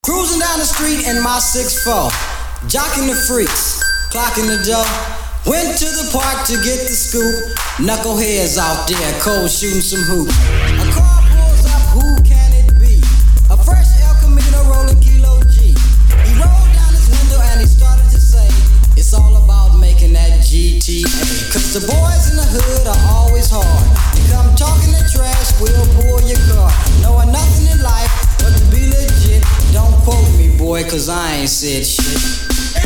Cruising down the street in my 6'4", jocking the freaks, clocking the dough. Went to the park to get the scoop. Knuckleheads out there, cold shooting some hoop. A car pulls up, who can it be? A fresh El Camino rolling Kilo G. He rolled down his window and he started to say, it's all about making that GTA. Cause the boys in the hood are always hard. You come talking the trash, we'll pull your car. Knowing nothing in life but to be legit. Don't quote me, boy, cause I ain't said shit.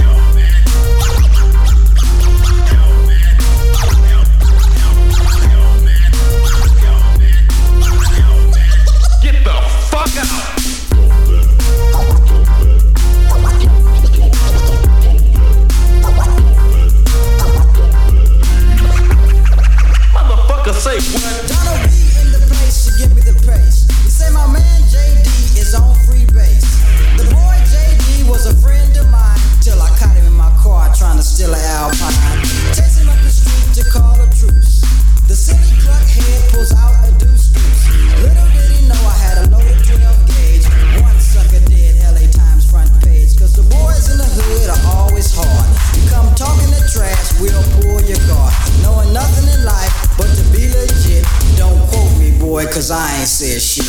Say what? Donald B in the place to give me the praise. You say my man JD is on free base. The boy JD was a friend of mine till I caught him in my car trying to steal an Alpine. Chasing up the street to call a truce. The city clerk head pulls out a deuce. Little did he know I had a loaded 12 gauge. One sucker dead, LA Times front page. Cause the boys in the hood are always hard. You come talking the trash, we'll pull your car. Knowing nothing in life but to be legit. Don't quote me, boy, cause I ain't said shit.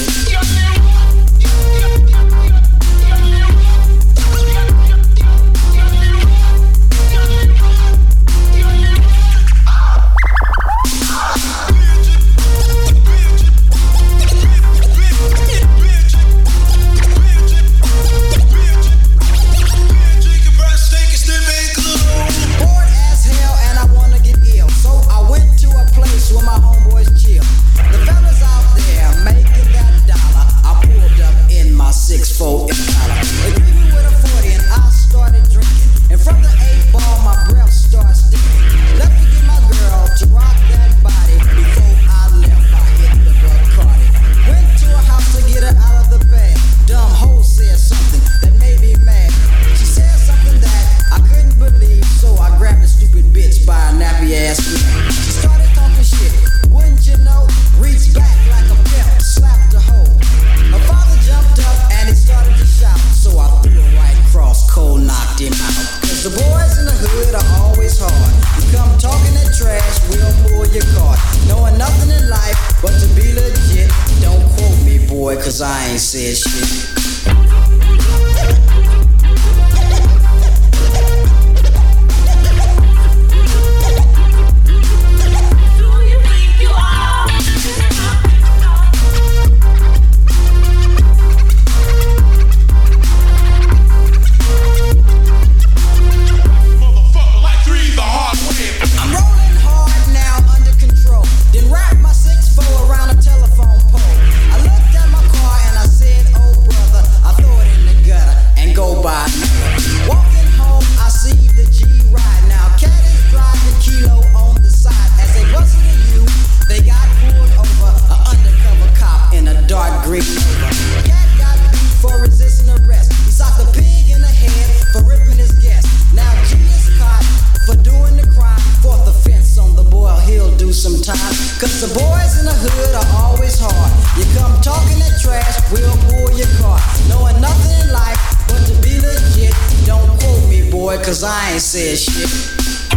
Where my homeboys chill. The fellas out there making that dollar. I pulled up in my 6'4" Impala. They greeted me with a 40 and I started drinking. And from the 8-ball my breath started stinking. Left to get my girl to rock that body. Before I left I hit the Bacardi. Went to her house to get her out of the bed. Dumb hoe said something that made me mad. She said something that I couldn't believe. So I grabbed the stupid bitch by a nappy ass neck. She started talking shit, wouldn't you know? Reached back like a pimp, slapped the hoe. Her father jumped up and he started to shout. So I threw her right across, cold knocked him out. Cause the boys in the hood are always hard. You come talking that trash, we'll pull your car. Knowing nothing in life but to be legit. Don't quote me, boy, cause I ain't said shit. Cause the boys in the hood are always hard. You come talking that trash, we'll pull your car. Knowing nothing in life but to be legit. Don't quote me, boy, cause I ain't said shit.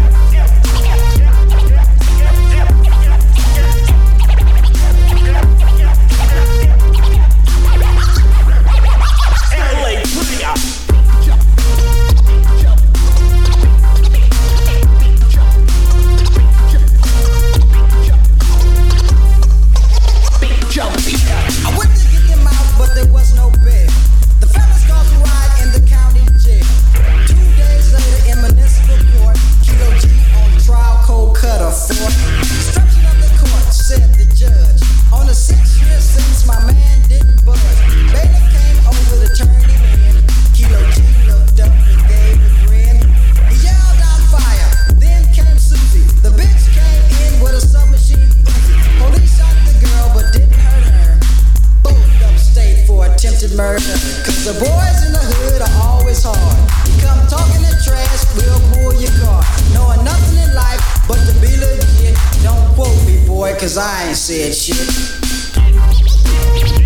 Murder. Cause the boys in the hood are always hard. You come talking that trash, we'll pull your car. Knowing nothing in life but to be legit. Don't quote me, boy, cause I ain't said shit.